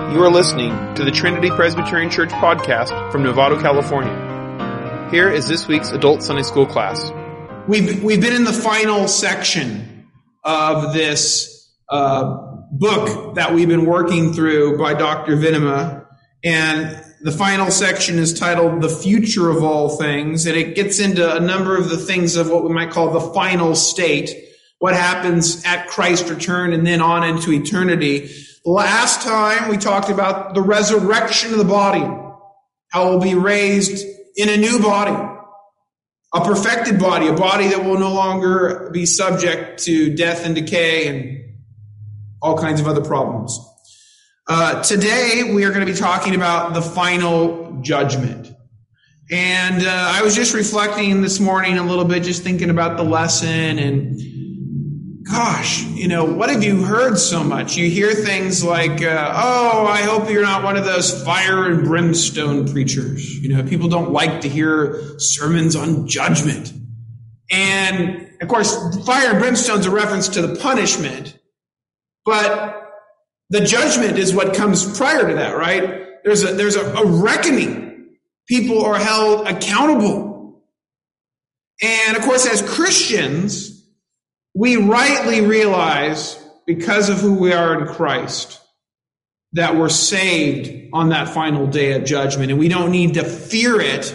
You are listening to the Trinity Presbyterian Church podcast from Novato, California. Here is this week's adult Sunday school class. We've been in the final section of this book that we've been working through by Dr. Venema, and the final section is titled The Future of All Things, and it gets into a number of the things of what we might call the final state, what happens at Christ's return and then on into eternity. Last time we talked about the resurrection of the body, how it will be raised in a new body, a perfected body, a body that will no longer be subject to death and decay and all kinds of other problems. Today we are going to be talking about the final judgment. And I was just reflecting this morning a little bit, just thinking about the lesson, and gosh, what have you heard so much? You hear things like, I hope you're not one of those fire and brimstone preachers. People don't like to hear sermons on judgment. And, of course, fire and brimstone is a reference to the punishment. But the judgment is what comes prior to that, right? There's a reckoning. People are held accountable. And, of course, as Christians, we rightly realize, because of who we are in Christ, that we're saved on that final day of judgment, and we don't need to fear it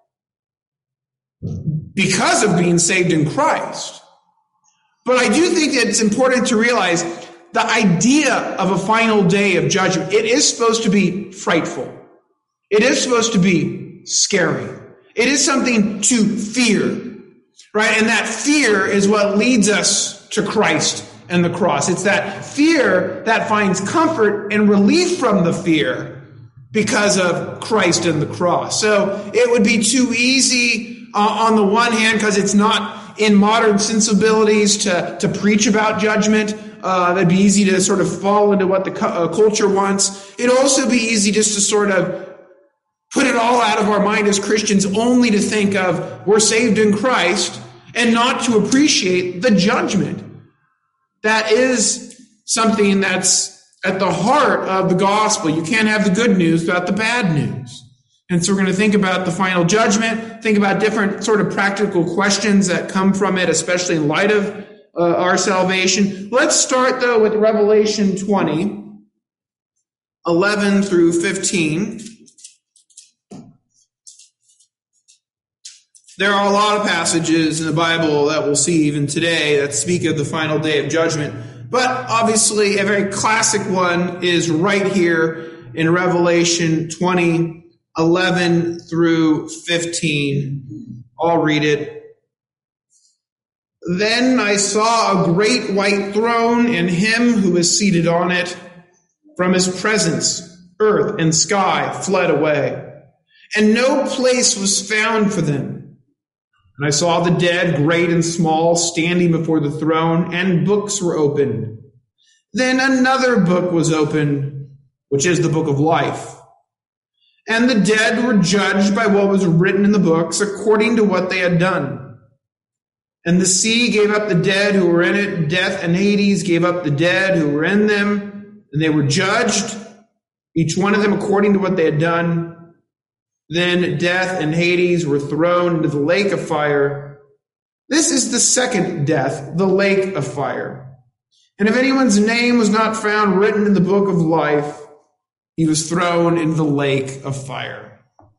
because of being saved in Christ. But I do think that it's important to realize the idea of a final day of judgment, it is supposed to be frightful. It is supposed to be scary. It is something to fear. Right? And that fear is what leads us to Christ and the cross. It's that fear that finds comfort and relief from the fear because of Christ and the cross. So it would be too easy on the one hand, because it's not in modern sensibilities to preach about judgment. That'd be easy to sort of fall into what the culture wants. It'd also be easy just to sort of put it all out of our mind as Christians, only to think of we're saved in Christ and not to appreciate the judgment. That is something that's at the heart of the gospel. You can't have the good news without the bad news. And so we're going to think about the final judgment, think about different sort of practical questions that come from it, especially in light of our salvation. Let's start, though, with Revelation 20, 11 through 15. There are a lot of passages in the Bible that we'll see even today that speak of the final day of judgment. But obviously, a very classic one is right here in Revelation 20, 11 through 15. I'll read it. Then I saw a great white throne and him who was seated on it. From his presence, earth and sky fled away, and no place was found for them. And I saw the dead, great and small, standing before the throne, and books were opened. Then another book was opened, which is the book of life. And the dead were judged by what was written in the books, according to what they had done. And the sea gave up the dead who were in it. Death and Hades gave up the dead who were in them. And they were judged, each one of them according to what they had done. Then death and Hades were thrown into the lake of fire. This is the second death, the lake of fire. And if anyone's name was not found written in the book of life, he was thrown into the lake of fire.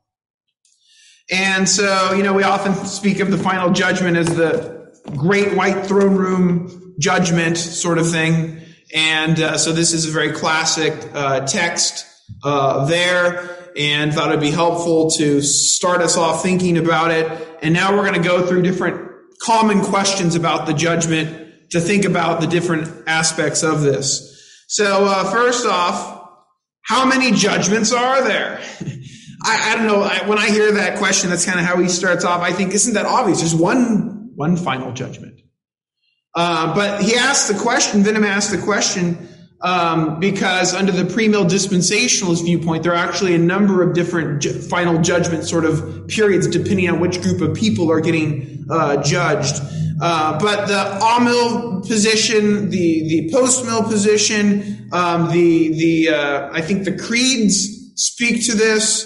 And so, we often speak of the final judgment as the great white throne room judgment sort of thing. And so this is a very classic text there. And thought it'd be helpful to start us off thinking about it. And now we're going to go through different common questions about the judgment to think about the different aspects of this. So first off, how many judgments are there? I don't know. When I hear that question, that's kind of how he starts off. I think, isn't that obvious? There's one final judgment. But he asked the question, Venema asked the question, because under the premill dispensationalist viewpoint, there are actually a number of different final judgment sort of periods depending on which group of people are getting judged. But the amill position, the post-mill position, I think the creeds speak to this.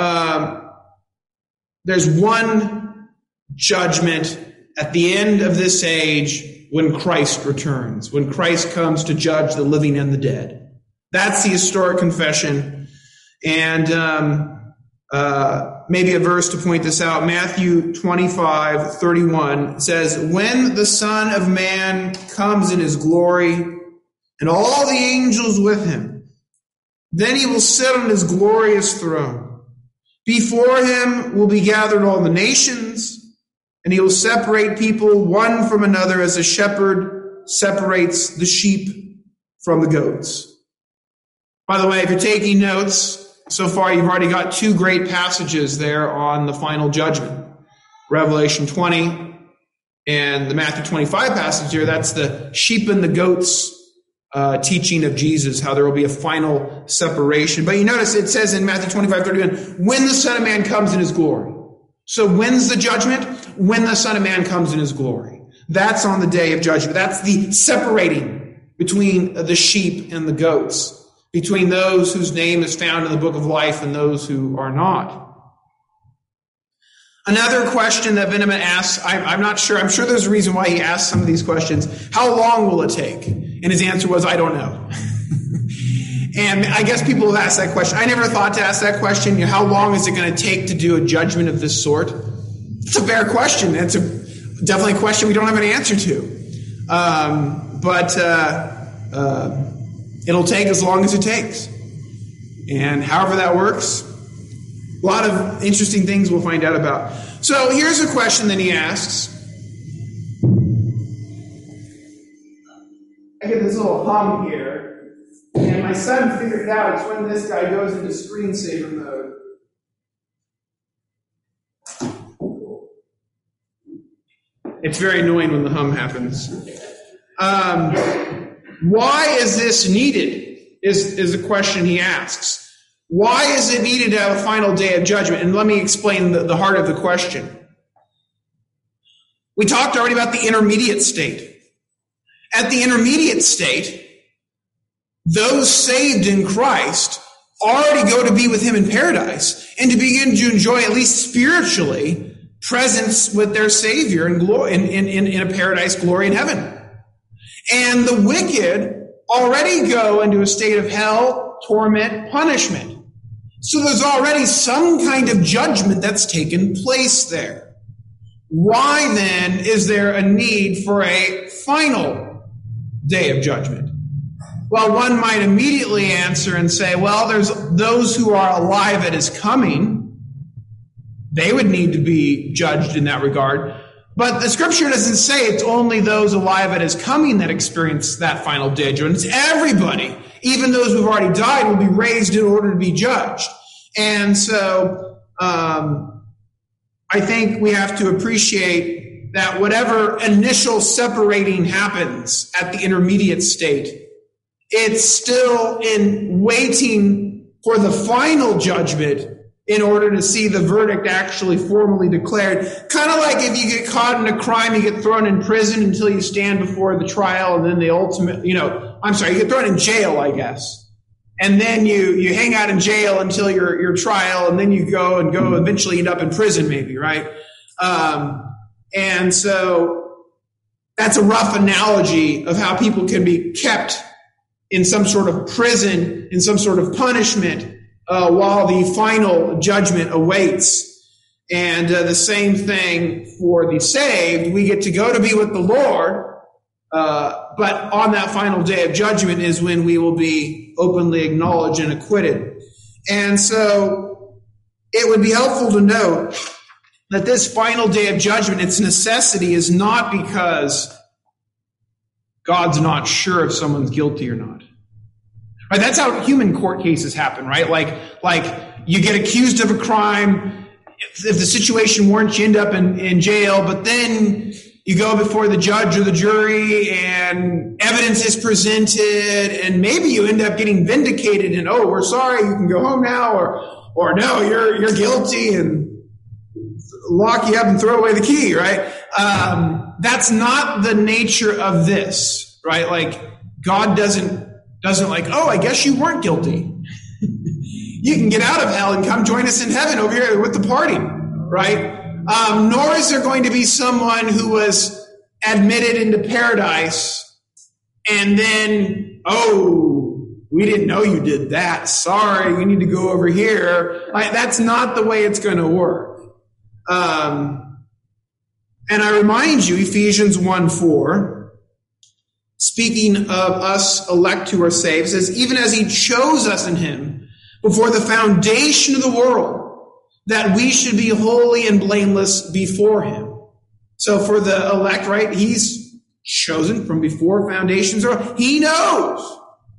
There's one judgment at the end of this age when Christ returns, when Christ comes to judge the living and the dead. That's the historic confession. And maybe a verse to point this out. Matthew 25:31 says, when the Son of Man comes in his glory and all the angels with him, then he will sit on his glorious throne. Before him will be gathered all the nations, and he will separate people one from another as a shepherd separates the sheep from the goats. By the way, if you're taking notes, so far you've already got two great passages there on the final judgment. Revelation 20 and the Matthew 25 passage here, that's the sheep and the goats teaching of Jesus, how there will be a final separation. But you notice it says in Matthew 25:31, when the Son of Man comes in his glory. So when's the judgment? When the Son of Man comes in his glory. That's on the day of judgment. That's the separating between the sheep and the goats, between those whose name is found in the book of life and those who are not. Another question that Venema asks, I'm not sure, I'm sure there's a reason why he asked some of these questions. How long will it take? And his answer was, I don't know. And I guess people have asked that question. I never thought to ask that question. You know, how long is it going to take to do a judgment of this sort? It's a fair question. It's definitely a question we don't have an answer to. But it'll take as long as it takes. And however that works, a lot of interesting things we'll find out about. So here's a question that he asks. I get this little hum here, and my son figured it out. It's when this guy goes into screensaver mode. It's very annoying when the hum happens. Why is this needed? Is a question he asks. Why is it needed to have a final day of judgment? And let me explain the heart of the question. We talked already about the intermediate state. At the intermediate state, those saved in Christ already go to be with him in paradise and to begin to enjoy, at least spiritually, presence with their Savior in glory, in a paradise glory in heaven. And the wicked already go into a state of hell, torment, punishment. So there's already some kind of judgment that's taken place there. Why then is there a need for a final day of judgment? Well, one might immediately answer and say, well, there's those who are alive at his coming. They would need to be judged in that regard. But the scripture doesn't say it's only those alive at his coming that experience that final day of judgment. It's everybody. Even those who've already died will be raised in order to be judged. And so I think we have to appreciate that whatever initial separating happens at the intermediate state, it's still in waiting for the final judgment in order to see the verdict actually formally declared. Kind of like if you get caught in a crime, you get thrown in prison until you stand before the trial, and then the ultimate, you get thrown in jail, I guess. And then you hang out in jail until your trial, and then you go eventually end up in prison maybe, right? And so that's a rough analogy of how people can be kept in some sort of prison, in some sort of punishment, while the final judgment awaits. And the same thing for the saved. We get to go to be with the Lord, but on that final day of judgment is when we will be openly acknowledged and acquitted. And so it would be helpful to note that this final day of judgment, its necessity is not because God's not sure if someone's guilty or not. Right? That's how human court cases happen, right? Like you get accused of a crime. If the situation warrants, you end up in jail, but then you go before the judge or the jury and evidence is presented, and maybe you end up getting vindicated and, oh, we're sorry, you can go home now, or no, you're guilty, and lock you up and throw away the key, right? That's not the nature of this, right? Like, God doesn't like, oh, I guess you weren't guilty. You can get out of hell and come join us in heaven over here with the party, right? Nor is there going to be someone who was admitted into paradise and then, oh, we didn't know you did that. Sorry, you need to go over here. That's not the way it's going to work. And I remind you, Ephesians 1:4, speaking of us elect who are saved, says, even as he chose us in him before the foundation of the world, that we should be holy and blameless before him. So for the elect, right, he's chosen from before foundations. He knows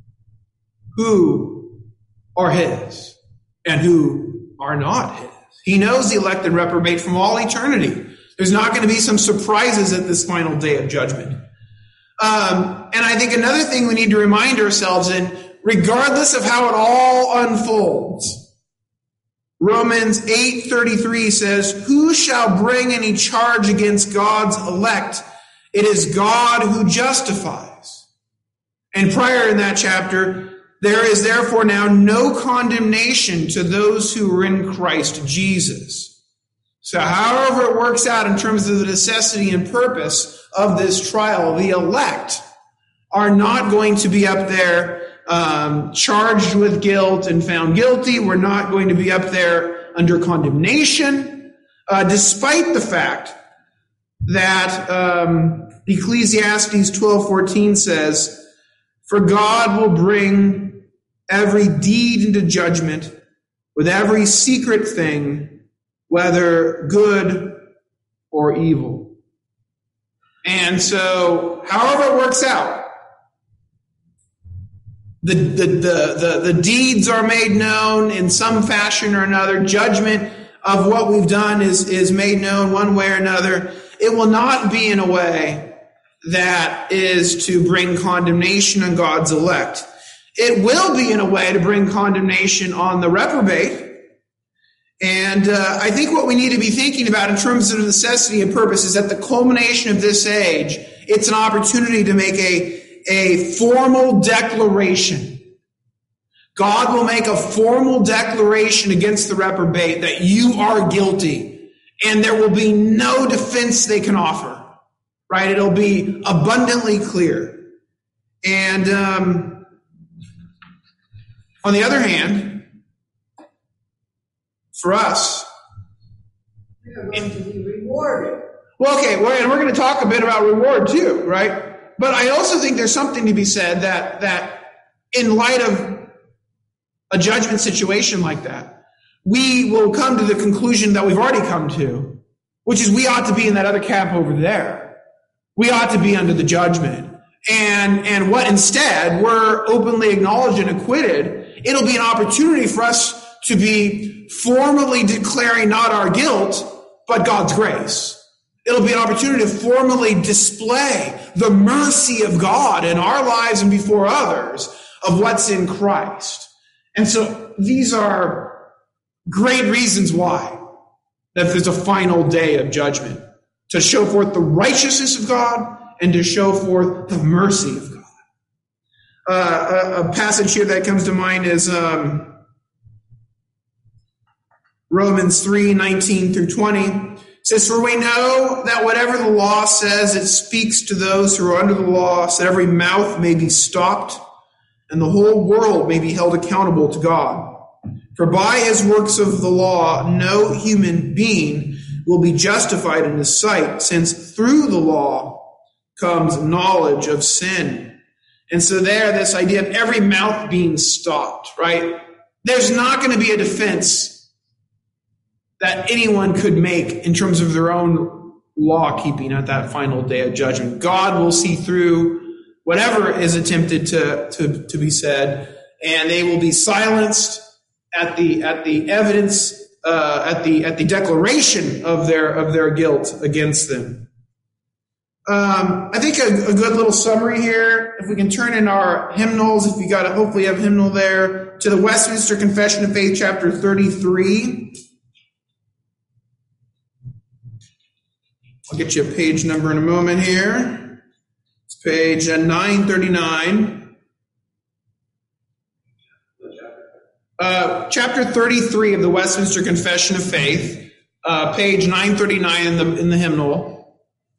who are his and who are not his. He knows the elect and reprobate from all eternity. There's not going to be some surprises at this final day of judgment. And I think another thing we need to remind ourselves in, regardless of how it all unfolds, Romans 8:33 says, who shall bring any charge against God's elect? It is God who justifies. And prior in that chapter, there is therefore now no condemnation to those who are in Christ Jesus. So however it works out in terms of the necessity and purpose of this trial, the elect are not going to be up there charged with guilt and found guilty. We're not going to be up there under condemnation, despite the fact that Ecclesiastes 12:14 says, for God will bring every deed into judgment with every secret thing, whether good or evil. And so, however it works out, the deeds are made known in some fashion or another. Judgment of what we've done is made known one way or another. It will not be in a way that is to bring condemnation on God's elect. It will be in a way to bring condemnation on the reprobate. And I think what we need to be thinking about in terms of necessity and purpose is at the culmination of this age, it's an opportunity to make a formal declaration. God will make a formal declaration against the reprobate that you are guilty, and there will be no defense they can offer. Right? It'll be abundantly clear. And on the other hand, for us, we're going to be rewarded. Well, okay, and we're going to talk a bit about reward too, right? But I also think there's something to be said that in light of a judgment situation like that, we will come to the conclusion that we've already come to, which is we ought to be in that other camp over there. We ought to be under the judgment. And what instead, we're openly acknowledged and acquitted, it'll be an opportunity for us to be formally declaring not our guilt, but God's grace. It'll be an opportunity to formally display the mercy of God in our lives and before others of what's in Christ. And so these are great reasons why that there's a final day of judgment, to show forth the righteousness of God and to show forth the mercy of God. A passage here that comes to mind is Romans 3:19-20. It says, for we know that whatever the law says, it speaks to those who are under the law, so that every mouth may be stopped and the whole world may be held accountable to God. For by his works of the law, no human being will be justified in his sight, since through the law comes knowledge of sin. And so this idea of every mouth being stopped, right? There's not going to be a defense that anyone could make in terms of their own law keeping at that final day of judgment. God will see through whatever is attempted to be said, and they will be silenced at the evidence, at the declaration of their guilt against them. I think a good little summary here, if we can turn in our hymnals, if you got it, hopefully you have a hymnal there, to the Westminster Confession of Faith, chapter 33. I'll get you a page number in a moment here. It's page 939. Chapter 33 of the Westminster Confession of Faith, page 939 in the hymnal.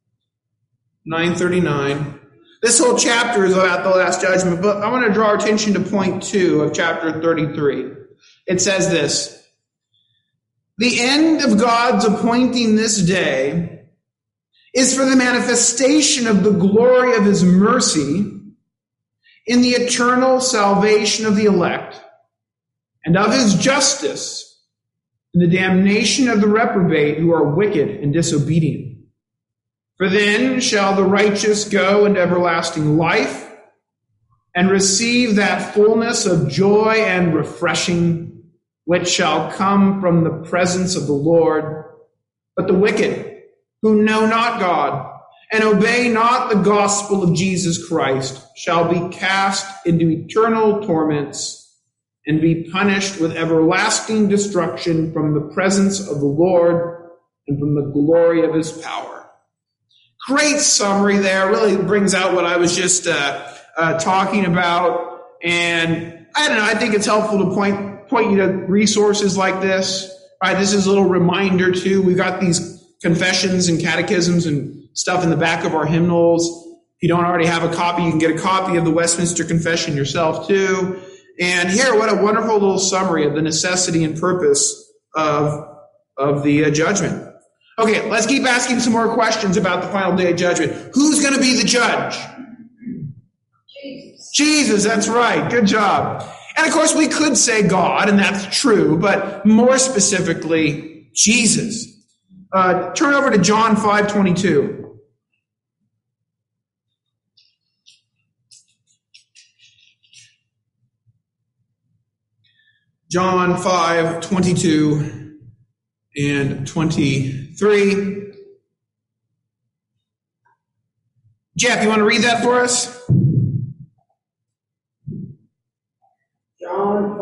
939. This whole chapter is about the Last Judgment, but I want to draw our attention to point 2 of chapter 33. It says this: the end of God's appointing this day is for the manifestation of the glory of his mercy in the eternal salvation of the elect, and of his justice in the damnation of the reprobate who are wicked and disobedient. For then shall the righteous go into everlasting life and receive that fullness of joy and refreshing which shall come from the presence of the Lord. But the wicked, who know not God and obey not the gospel of Jesus Christ, shall be cast into eternal torments and be punished with everlasting destruction from the presence of the Lord and from the glory of his power. Great summary there. Really brings out what I was just talking about. And I don't know, I think it's helpful to point you to resources like this. Right? This is a little reminder too. We've got these confessions and catechisms and stuff in the back of our hymnals. If you don't already have a copy, you can get a copy of the Westminster Confession yourself too. And here, what a wonderful little summary of the necessity and purpose of the judgment. Okay, let's keep asking some more questions about the final day of judgment. Who's going to be the judge? Jesus. Jesus, that's right. Good job. And of course, we could say God, and that's true, but more specifically, Jesus. Turn over to John 5:22. John 5:22 and 23. Jeff, you want to read that for us? John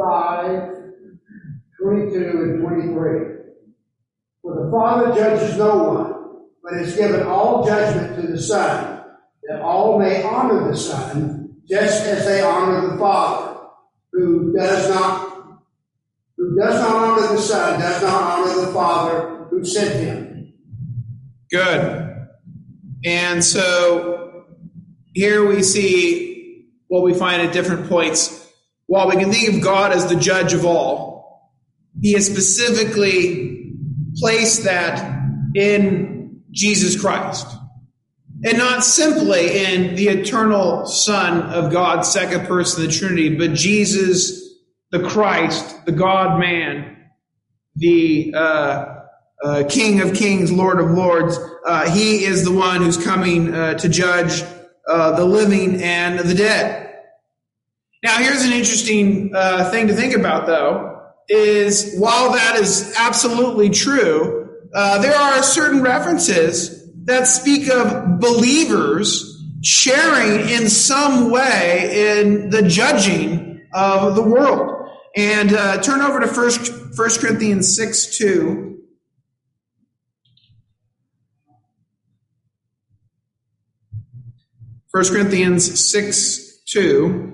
5:22 and 23. For the Father judges no one, but has given all judgment to the Son, that all may honor the Son, just as they honor the Father. Who does not honor the Son does not honor the Father who sent him. Good. And so here we see what we find at different points. While we can think of God as the judge of all, he has specifically placed that in Jesus Christ. And not simply in the eternal Son of God, second person of the Trinity, but Jesus the Christ, the God-man, the King of Kings, Lord of Lords. He is the one who's coming to judge the living and the dead. Now, here's an interesting thing to think about, though, is while that is absolutely true, there are certain references that speak of believers sharing in some way in the judging of the world. And turn over to 1 Corinthians 6:2. 1 Corinthians 6:2.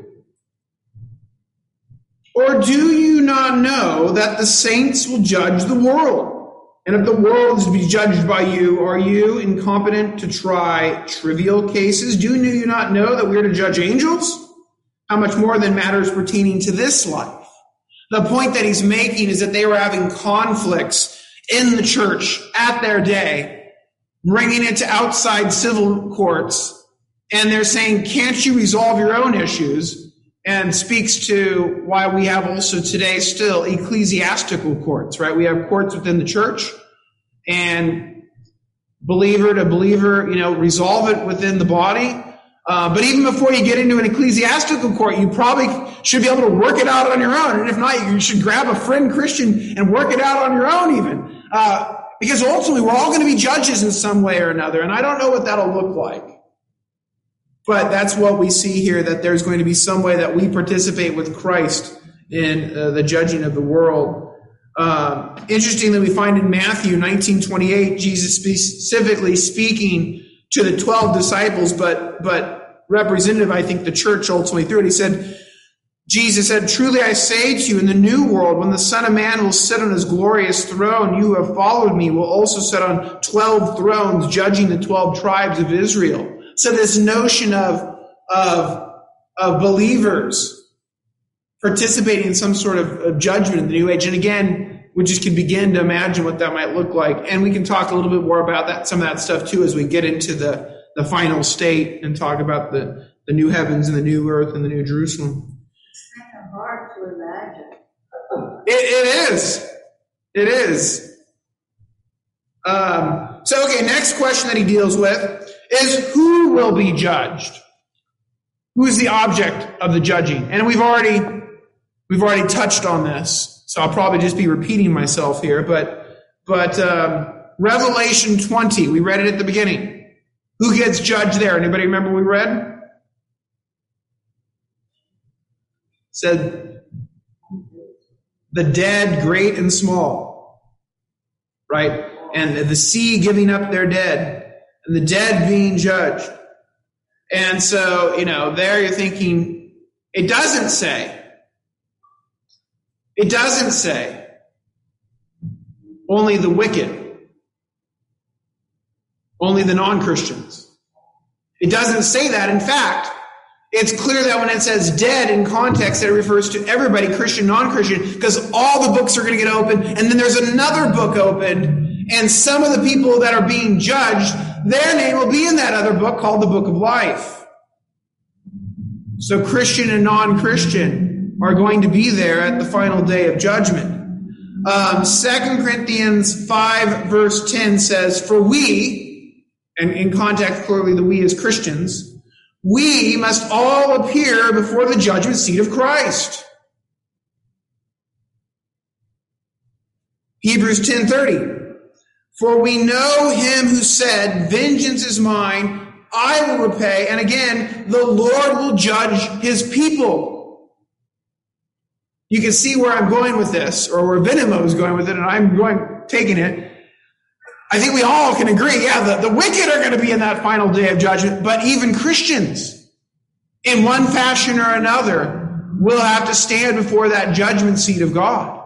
Or do you not know that the saints will judge the world? And if the world is to be judged by you, are you incompetent to try trivial cases? Do you not know that we are to judge angels? How much more than matters pertaining to this life? The point that he's making is that they were having conflicts in the church at their day, bringing it to outside civil courts. And they're saying, can't you resolve your own issues? And speaks to why we have also today still ecclesiastical courts, right? We have courts within the church, and believer to believer, resolve it within the body. But even before you get into an ecclesiastical court, you probably should be able to work it out on your own. And if not, you should grab a friend Christian and work it out on your own even. Because ultimately, we're all going to be judges in some way or another. And I don't know what that'll look like. But that's what we see here, that there's going to be some way that we participate with Christ in the judging of the world. Interestingly, we find in Matthew 19:28, Jesus specifically speaking to the 12 disciples, but representative, I think, the church ultimately through it. Jesus said, "Truly I say to you, in the new world, when the Son of Man will sit on his glorious throne, you who have followed me will also sit on 12 thrones, judging the 12 tribes of Israel." So this notion of believers participating in some sort of judgment in the new age. And again, we just can begin to imagine what that might look like. And we can talk a little bit more about that, some of that stuff too, as we get into the final state and talk about the new heavens and the new earth and the new Jerusalem. It's kind of hard to imagine. It is. It is. Okay, next question that he deals with is who will be judged? Who is the object of the judging? And we've already touched on this, so I'll probably just be repeating myself here, but Revelation 20, we read it at the beginning. Who gets judged there? Anybody remember what we read? It said, the dead, great and small, right? And the sea giving up their dead, and the dead being judged. And so, there you're thinking, it doesn't say only the wicked, only the non-Christians. It doesn't say that. In fact, it's clear that when it says dead in context, that it refers to everybody, Christian, non-Christian, because all the books are going to get opened, and then there's another book opened, and some of the people that are being judged, their name will be in that other book called the Book of Life. So Christian and non-Christian are going to be there at the final day of judgment. 2 Corinthians 5 verse 10 says, "For we," and in context clearly the we as Christians, "we must all appear before the judgment seat of Christ." Hebrews 10:30, "For we know him who said, 'Vengeance is mine, I will repay,' and again, 'the Lord will judge his people.'" You can see where I'm going with this, or where Venimo is going with it, and I'm taking it. I think we all can agree, the wicked are going to be in that final day of judgment, but even Christians, in one fashion or another, will have to stand before that judgment seat of God.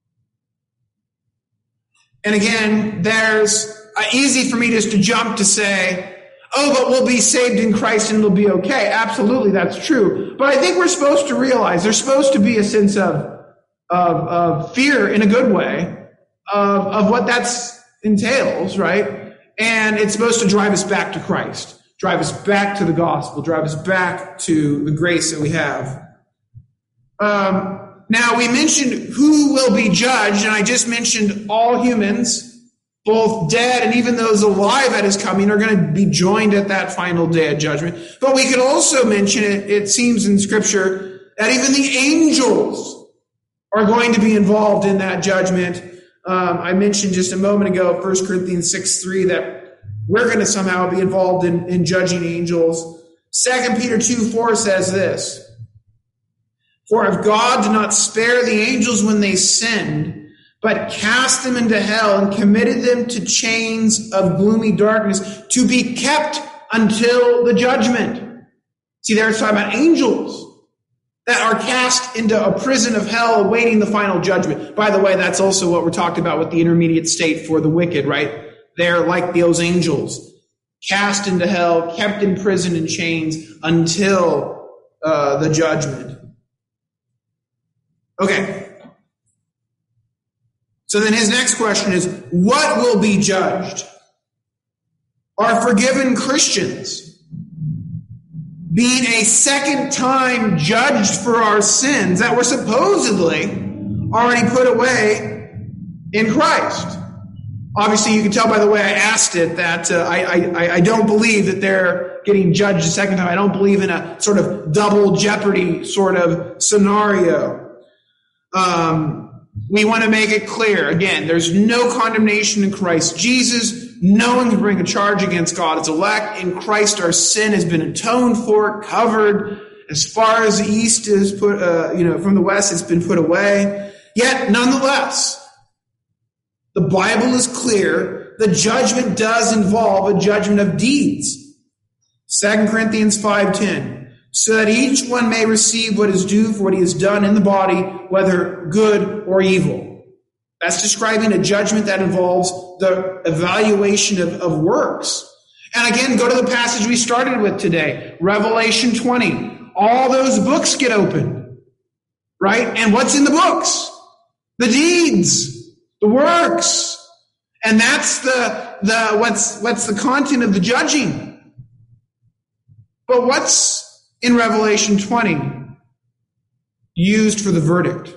And again, there's easy for me just to jump to say, oh, but we'll be saved in Christ and it'll be okay. Absolutely, that's true. But I think we're supposed to realize there's supposed to be a sense of fear in a good way of what that entails, right? And it's supposed to drive us back to Christ, drive us back to the gospel, drive us back to the grace that we have. Now, we mentioned who will be judged, and I just mentioned all humans, both dead and even those alive at his coming, are going to be joined at that final day of judgment. But we could also mention, it seems in Scripture, that even the angels are going to be involved in that judgment. I mentioned just a moment ago, 1 Corinthians 6:3, that we're going to somehow be involved in judging angels. 2 Peter 2:4 says this, "For if God did not spare the angels when they sinned, but cast them into hell and committed them to chains of gloomy darkness to be kept until the judgment." See, there it's talking about angels that are cast into a prison of hell awaiting the final judgment. By the way, that's also what we're talking about with the intermediate state for the wicked, right? They're like those angels, cast into hell, kept in prison and chains until the judgment. Okay. So then his next question is, what will be judged? Are forgiven Christians being a second time judged for our sins that were supposedly already put away in Christ? Obviously, you can tell by the way I asked it that I don't believe that they're getting judged a second time. I don't believe in a sort of double jeopardy sort of scenario. We want to make it clear, again, there's no condemnation in Christ Jesus. No one can bring a charge against God as elect. In Christ, our sin has been atoned for, covered. As far as the east is put, from the west, it's been put away. Yet, nonetheless, The Bible is clear. The judgment does involve a judgment of deeds. 2 Corinthians 5:10, so that each one may receive what is due for what he has done in the body, whether good or evil. That's describing a judgment that involves the evaluation of works. And again, go to the passage we started with today, Revelation 20. All those books get opened, right? And what's in the books? The deeds, the works. And that's what's the content of the judging. But what's in Revelation 20 used for the verdict?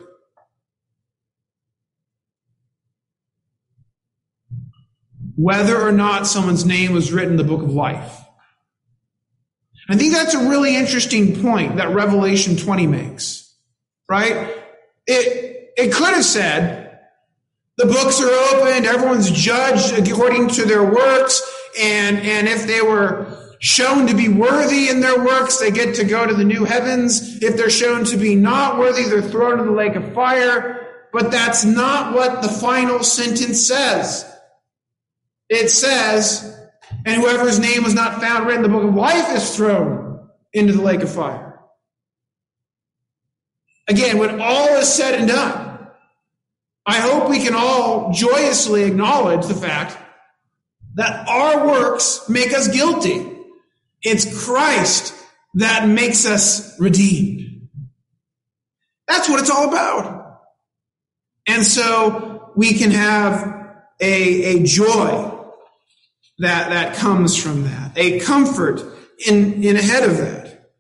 Whether or not someone's name was written in the book of life. I think that's a really interesting point that Revelation 20 makes, right? It could have said, the books are opened, everyone's judged according to their works, and if they were shown to be worthy in their works, they get to go to the new heavens. If they're shown to be not worthy, they're thrown into the lake of fire. But that's not what the final sentence says. It says, and whoever's name was not found written in the book of life is thrown into the lake of fire. Again, when all is said and done, I hope we can all joyously acknowledge the fact that our works make us guilty. It's Christ that makes us redeemed. That's what it's all about. And so we can have a joy that comes from that, a comfort in ahead of that.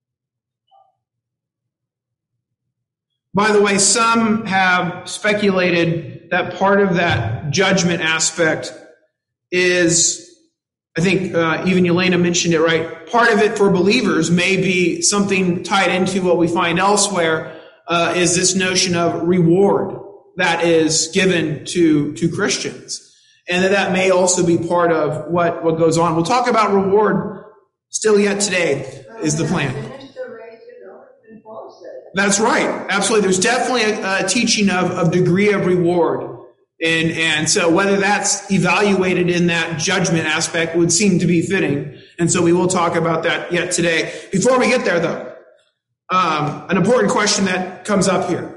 By the way, some have speculated that part of that judgment aspect is, I think even Yelena mentioned it, right? Part of it for believers may be something tied into what we find elsewhere, is this notion of reward that is given to Christians. And that may also be part of what goes on. We'll talk about reward still yet today, is the plan. That's right. Absolutely. There's definitely a teaching of degree of reward. And so whether that's evaluated in that judgment aspect would seem to be fitting. And so we will talk about that yet today. Before we get there, though, an important question that comes up here.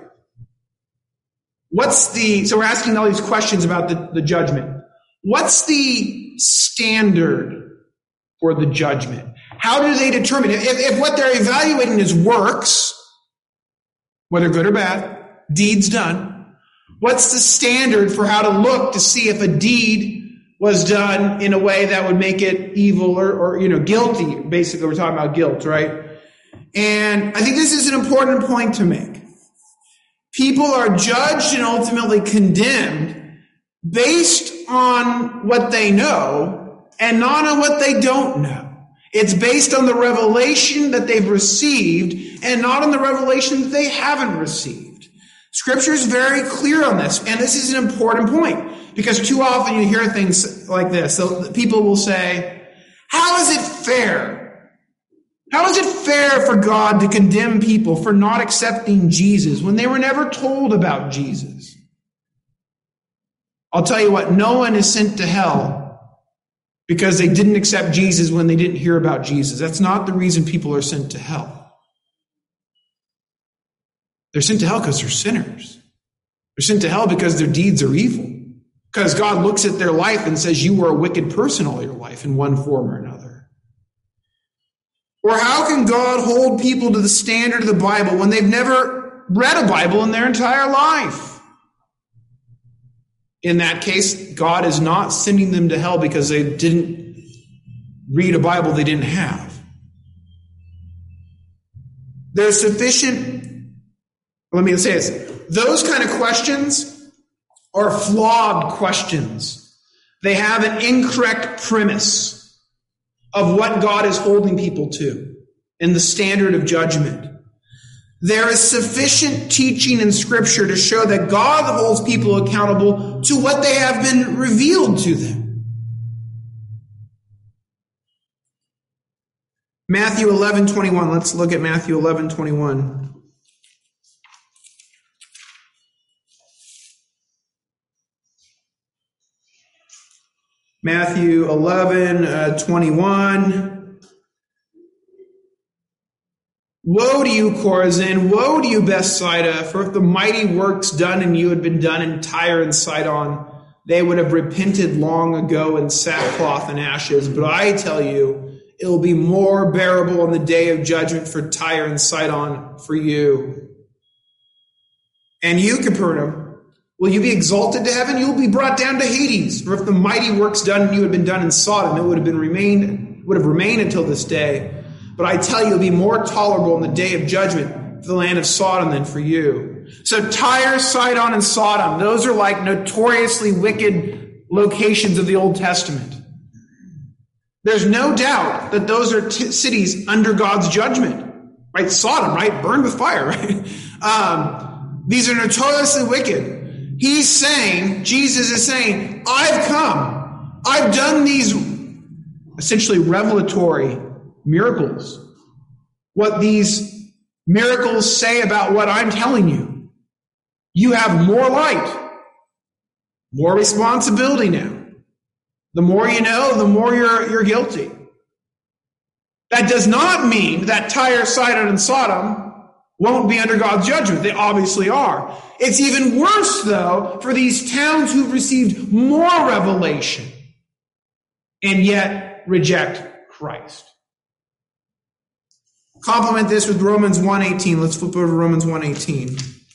So we're asking all these questions about the judgment. What's the standard for the judgment? How do they determine it? If what they're evaluating is works, whether good or bad, deeds done, what's the standard for how to look to see if a deed was done in a way that would make it evil or guilty? Basically, we're talking about guilt, right? And I think this is an important point to make. People are judged and ultimately condemned based on what they know and not on what they don't know. It's based on the revelation that they've received and not on the revelation that they haven't received. Scripture is very clear on this, and this is an important point because too often you hear things like this. So people will say, how is it fair? How is it fair for God to condemn people for not accepting Jesus when they were never told about Jesus? I'll tell you what, no one is sent to hell because they didn't accept Jesus when they didn't hear about Jesus. That's not the reason people are sent to hell. They're sent to hell because they're sinners. They're sent to hell because their deeds are evil. Because God looks at their life and says, you were a wicked person all your life in one form or another. Or how can God hold people to the standard of the Bible when they've never read a Bible in their entire life? In that case, God is not sending them to hell because they didn't read a Bible they didn't have. There's sufficient, let me say this, those kind of questions are flawed questions. They have an incorrect premise of what God is holding people to in the standard of judgment. There is sufficient teaching in Scripture to show that God holds people accountable to what they have been revealed to them. Matthew 11:21. Let's look at Matthew 11:21. Matthew 11:21. Woe to you, Chorazin! Woe to you, Bethsaida! For if the mighty works done in you had been done in Tyre and Sidon, they would have repented long ago in sackcloth and ashes. But I tell you, it will be more bearable in the day of judgment for Tyre and Sidon for you. And you, Capernaum, will you be exalted to heaven? You will be brought down to Hades. For if the mighty works done in you had been done in Sodom, it would have remained until this day. But I tell you, it will be more tolerable in the day of judgment for the land of Sodom than for you. So Tyre, Sidon, and Sodom, those are like notoriously wicked locations of the Old Testament. There's no doubt that those are cities under God's judgment. Right? Sodom, right? Burned with fire, right? These are notoriously wicked. Jesus is saying, I've come. I've done these essentially revelatory miracles. What these miracles say about what I'm telling you. You have more light, more responsibility now. The more you know, the more you're guilty. That does not mean that Tyre, Sidon, and Sodom won't be under God's judgment. They obviously are. It's even worse, though, for these towns who've received more revelation and yet reject Christ. Complement this with Romans 1:18. Let's flip over to Romans 1:18.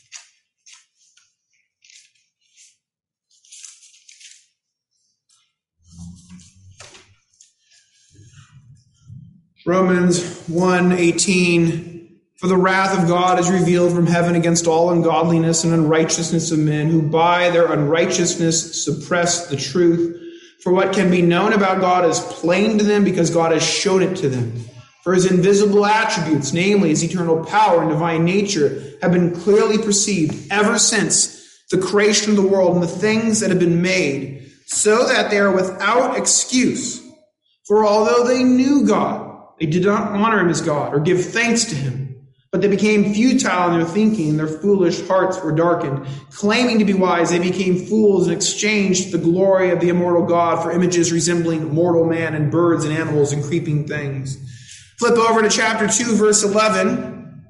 Romans 1:18. For the wrath of God is revealed from heaven against all ungodliness and unrighteousness of men, who by their unrighteousness suppress the truth. For what can be known about God is plain to them, because God has shown it to them. For his invisible attributes, namely his eternal power and divine nature, have been clearly perceived ever since the creation of the world and the things that have been made, so that they are without excuse. For although they knew God, they did not honor him as God or give thanks to him, but they became futile in their thinking, and their foolish hearts were darkened. Claiming to be wise, they became fools and exchanged the glory of the immortal God for images resembling mortal man and birds and animals and creeping things. Flip over to chapter 2, verse 11.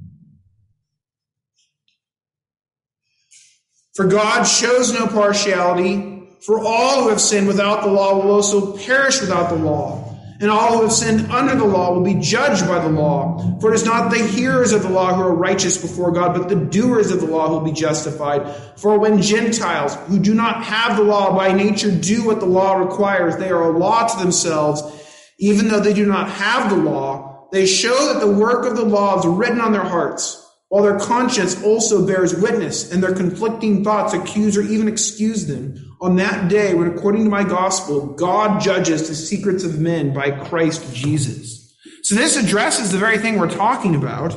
For God shows no partiality, for all who have sinned without the law will also perish without the law. And all who have sinned under the law will be judged by the law. For it is not the hearers of the law who are righteous before God, but the doers of the law who will be justified. For when Gentiles who do not have the law by nature do what the law requires, they are a law to themselves. Even though they do not have the law, they show that the work of the law is written on their hearts, while their conscience also bears witness, and their conflicting thoughts accuse or even excuse them. On that day, when according to my gospel, God judges the secrets of men by Christ Jesus. So this addresses the very thing we're talking about.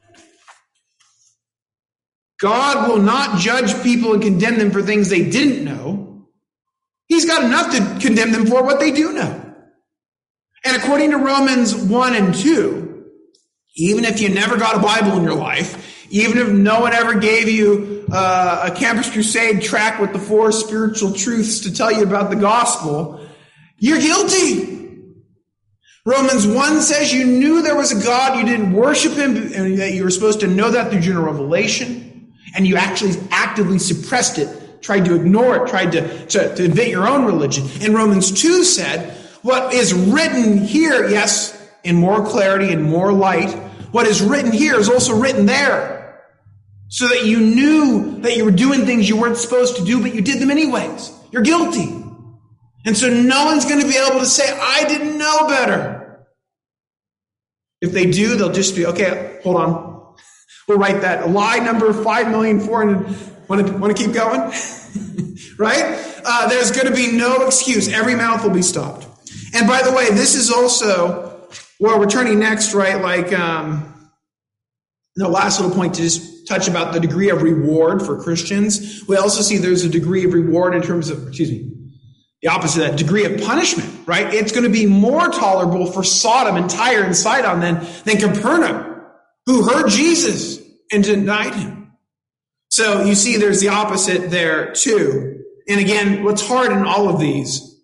God will not judge people and condemn them for things they didn't know. He's got enough to condemn them for what they do know. And according to Romans 1 and 2, even if you never got a Bible in your life, even if no one ever gave you a Campus Crusade tract with the 4 spiritual truths to tell you about the gospel, you're guilty. Romans 1 says you knew there was a God, you didn't worship him, and that you were supposed to know that through general revelation, and you actually actively suppressed it, tried to ignore it, tried to invent your own religion. And Romans 2 said, what is written here, yes, in more clarity and more light, what is written here is also written there. So that you knew that you were doing things you weren't supposed to do, but you did them anyways. You're guilty. And so no one's going to be able to say, I didn't know better. If they do, they'll just be, okay, hold on. We'll write that. Lie number 5,400,000. Want to keep going? Right? There's going to be no excuse. Every mouth will be stopped. And by the way, this is also, well, we're turning next, right? Like, the last little point to just touch about the degree of reward for Christians. We also see there's a degree of reward in terms of, the opposite of that, degree of punishment, right? It's going to be more tolerable for Sodom and Tyre and Sidon than Capernaum, who heard Jesus and denied him. So you see there's the opposite there too. And again, what's hard in all of these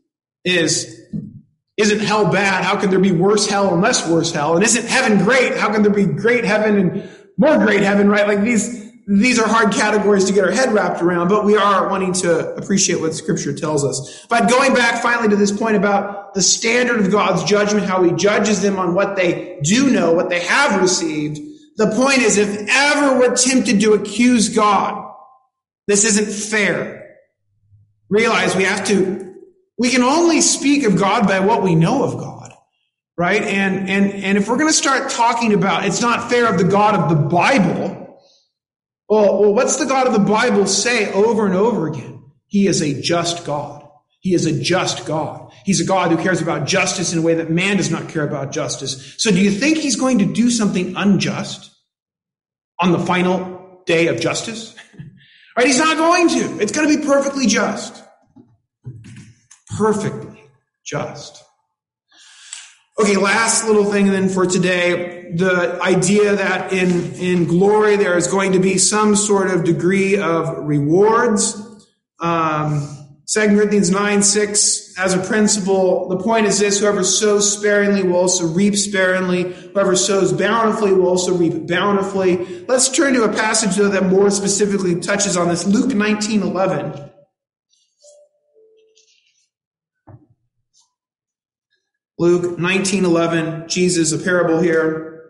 isn't hell bad? How can there be worse hell and less worse hell? And isn't heaven great? How can there be great heaven and more great heaven, right? Like these are hard categories to get our head wrapped around, but we are wanting to appreciate what Scripture tells us. But going back finally to this point about the standard of God's judgment, how he judges them on what they do know, what they have received, the point is, if ever we're tempted to accuse God, this isn't fair. Realize we can only speak of God by what we know of God, right? And if we're going to start talking about it's not fair of the God of the Bible, well, what's the God of the Bible say over and over again? He is a just God. He is a just God. He's a God who cares about justice in a way that man does not care about justice. So do you think he's going to do something unjust on the final day of justice? Right? He's not going to. It's going to be perfectly just. Perfectly just. Okay, last little thing then for today, the idea that in glory there is going to be some sort of degree of rewards. 2 Corinthians 9:6 as a principle, the point is this: whoever sows sparingly will also reap sparingly. Whoever sows bountifully will also reap bountifully. Let's turn to a passage though that more specifically touches on this. Luke 19:11. Luke 19:11, Jesus, a parable here.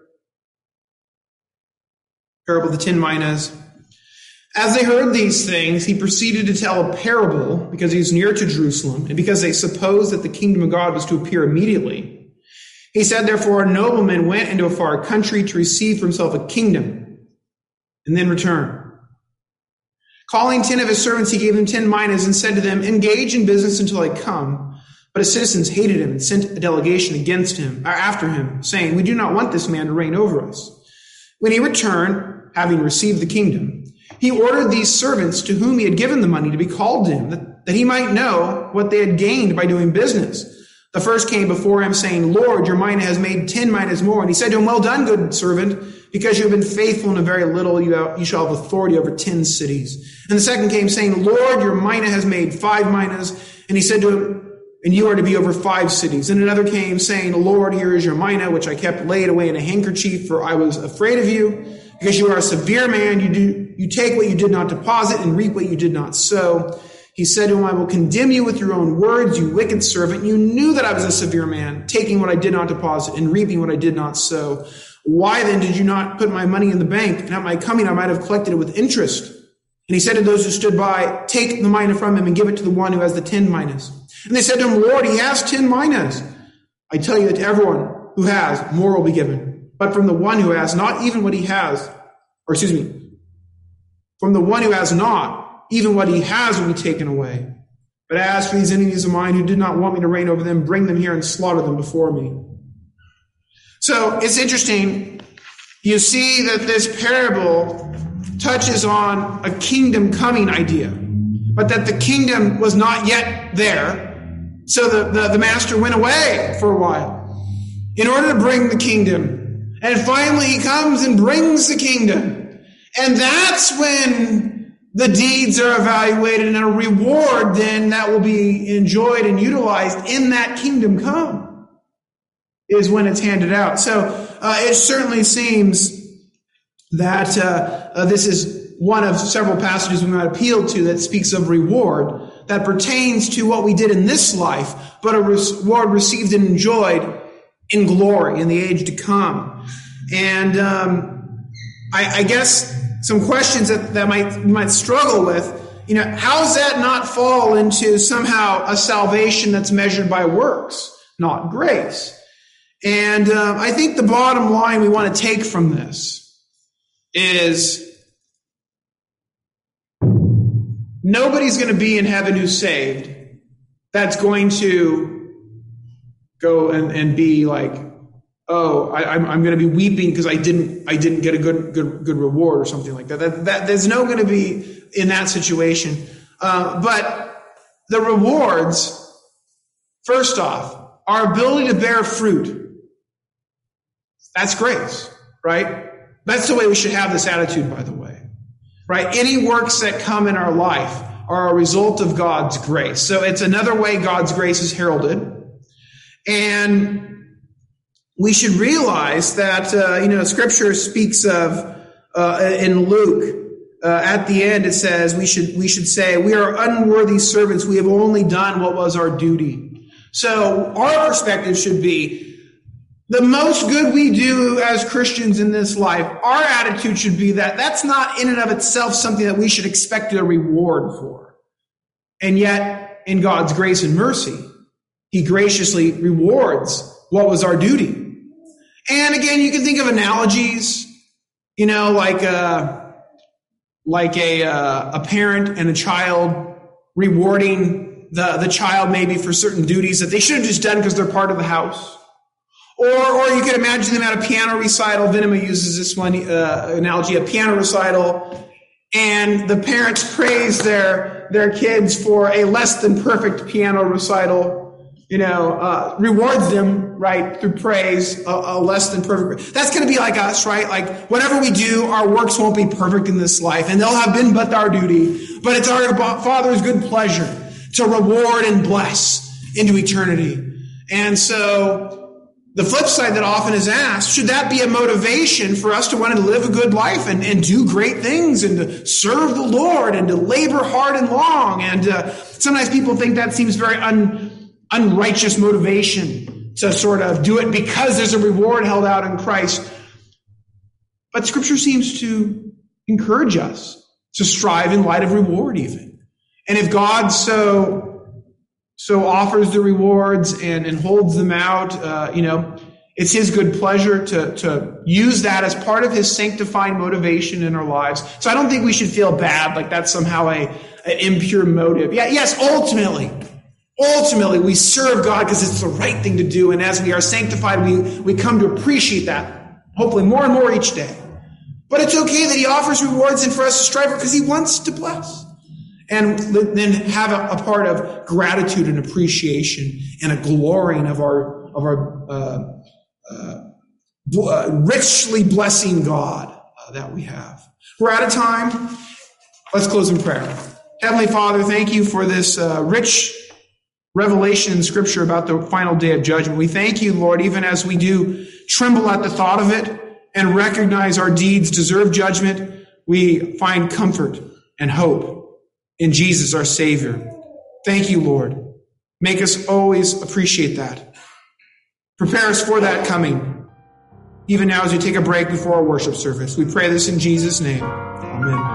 Parable of the 10 minas. As they heard these things, he proceeded to tell a parable because he was near to Jerusalem and because they supposed that the kingdom of God was to appear immediately. He said, therefore, a nobleman went into a far country to receive for himself a kingdom and then return. Calling 10 of his servants, he gave them 10 minas and said to them, engage in business until I come. But his citizens hated him and sent a delegation after him, saying, we do not want this man to reign over us. When he returned, having received the kingdom, he ordered these servants to whom he had given the money to be called to him, that he might know what they had gained by doing business. The first came before him, saying, Lord, your mina has made 10 minas more. And he said to him, well done, good servant, because you have been faithful in a very little, you shall have authority over 10 cities. And the second came, saying, Lord, your mina has made 5 minas. And he said to him, and you are to be over 5 cities. And another came, saying, Lord, here is your mina, which I kept laid away in a handkerchief, for I was afraid of you, because you are a severe man. You take what you did not deposit and reap what you did not sow. He said to him, I will condemn you with your own words, you wicked servant. You knew that I was a severe man, taking what I did not deposit and reaping what I did not sow. Why then did you not put my money in the bank? And at my coming I might have collected it with interest. And he said to those who stood by, take the mina from him and give it to the one who has the 10 minas. And they said to him, Lord, he has 10 minas. I tell you that to everyone who has, more will be given. But from the one who has not even what he has, from the one who has not, even what he has will be taken away. But as for these enemies of mine who did not want me to reign over them, bring them here and slaughter them before me. So it's interesting. You see that this parable touches on a kingdom coming idea, but that the kingdom was not yet there. So the master went away for a while in order to bring the kingdom. And finally he comes and brings the kingdom. And that's when the deeds are evaluated and a reward then that will be enjoyed and utilized in that kingdom come is when it's handed out. So it certainly seems that this is one of several passages we might appeal to that speaks of reward that pertains to what we did in this life, but a reward received and enjoyed in glory in the age to come. And I guess some questions that we might struggle with, how does that not fall into somehow a salvation that's measured by works, not grace? And I think the bottom line we want to take from this is nobody's going to be in heaven who's saved that's going to go and be like, oh, I'm going to be weeping because I didn't get a good reward or something like that. That there's no going to be in that situation. But the rewards, first off, our ability to bear fruit. That's grace, right? That's the way we should have this attitude, by the way, right? Any works that come in our life are a result of God's grace. So it's another way God's grace is heralded. And we should realize that, Scripture speaks of, in Luke, at the end it says we should say, we are unworthy servants. We have only done what was our duty. So our perspective should be, the most good we do as Christians in this life, our attitude should be that that's not in and of itself something that we should expect a reward for. And yet, in God's grace and mercy, He graciously rewards what was our duty. And again, you can think of analogies, like a parent and a child rewarding the child maybe for certain duties that they should have just done because they're part of the house. Or you could imagine them at a piano recital. Vinema uses this one analogy, a piano recital, and the parents praise their kids for a less than perfect piano recital, rewards them, right, through praise, a less than perfect. That's going to be like us, right? Like whatever we do, our works won't be perfect in this life, and they'll have been but our duty. But it's our Father's good pleasure to reward and bless into eternity. And so, the flip side that often is asked, should that be a motivation for us to want to live a good life and do great things and to serve the Lord and to labor hard and long? And sometimes people think that seems very unrighteous motivation to sort of do it because there's a reward held out in Christ. But Scripture seems to encourage us to strive in light of reward even. And if God so offers the rewards and holds them out, it's His good pleasure to use that as part of His sanctifying motivation in our lives. So I don't think we should feel bad, like that's somehow an impure motive. Yeah, yes, ultimately we serve God because it's the right thing to do. And as we are sanctified, we come to appreciate that, hopefully more and more each day. But it's okay that He offers rewards and for us to strive for because He wants to bless. And then have a part of gratitude and appreciation and a glorying of our richly blessing God that we have. We're out of time. Let's close in prayer. Heavenly Father, thank you for this rich revelation in Scripture about the final day of judgment. We thank you, Lord, even as we do tremble at the thought of it and recognize our deeds deserve judgment, we find comfort and hope in Jesus, our Savior. Thank you, Lord. Make us always appreciate that. Prepare us for that coming, even now as we take a break before our worship service. We pray this in Jesus' name. Amen.